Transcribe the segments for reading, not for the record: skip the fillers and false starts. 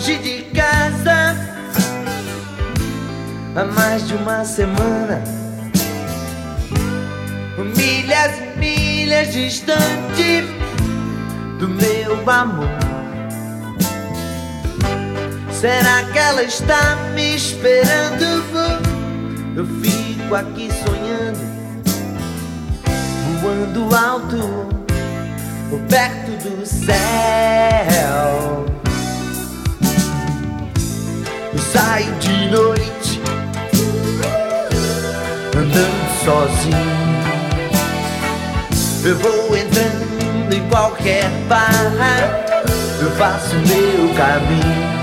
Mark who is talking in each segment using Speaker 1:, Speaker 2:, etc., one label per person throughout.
Speaker 1: longe de casa há mais de uma semana, milhas e milhas distante do meu amor. Será que ela está me esperando? Eu fico aqui sonhando, voando alto, perto do céu. Eu saio de noite, andando sozinho. Eu vou entrando em qualquer bar, eu faço meu caminho.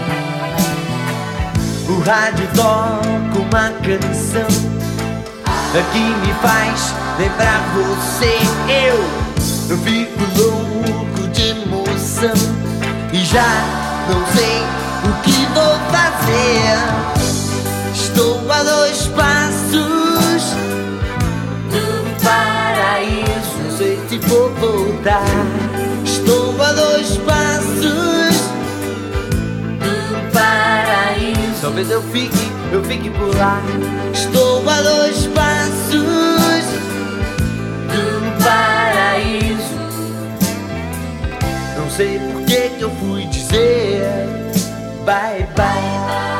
Speaker 1: O rádio toca uma canção que me faz lembrar você. Eu fico louco de emoção e já não sei o que vou fazer. Estou a 2 passos do paraíso, não sei se vou voltar. Estou a 2 passos do paraíso, talvez eu fique por lá. Estou a 2 passos do paraíso. Não sei por que eu fui dizer bye bye.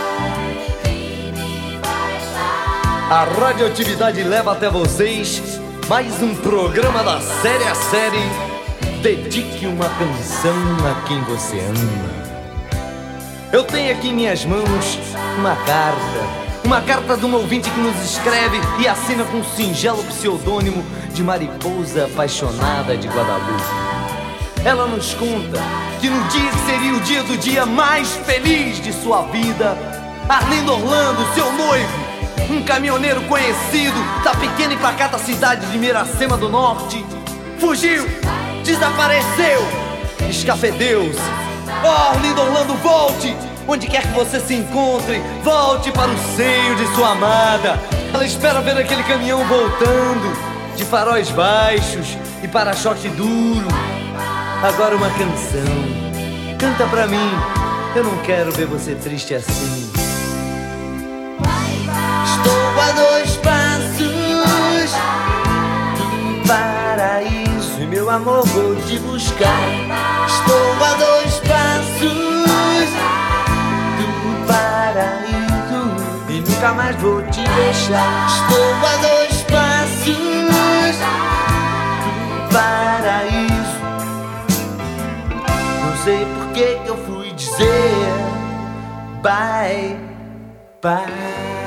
Speaker 2: A radioatividade leva até vocês mais um programa da série a série. Dedique uma canção a quem você ama. Eu tenho aqui em minhas mãos uma carta de um ouvinte que nos escreve e assina com um singelo pseudônimo de Mariposa Apaixonada de Guadalupe. Ela nos conta que no dia que seria o dia mais feliz de sua vida, Arlindo Orlando, seu noivo, um caminhoneiro conhecido da pequena e pacata cidade de Miracema do Norte, fugiu, desapareceu, escafedeu-se. Oh, Arlindo Orlando, volte! Onde quer que você se encontre, volte para o seio de sua amada. Ela espera ver aquele caminhão voltando, de faróis baixos e para-choque duro. Agora uma canção, canta pra mim, eu não quero ver você triste assim.
Speaker 1: Estou a 2 passos do paraíso e meu amor vou te buscar. Estou a 2 passos do paraíso e nunca mais vou te deixar. Estou a 2 passos do paraíso. Não sei por que eu fui dizer bye bye.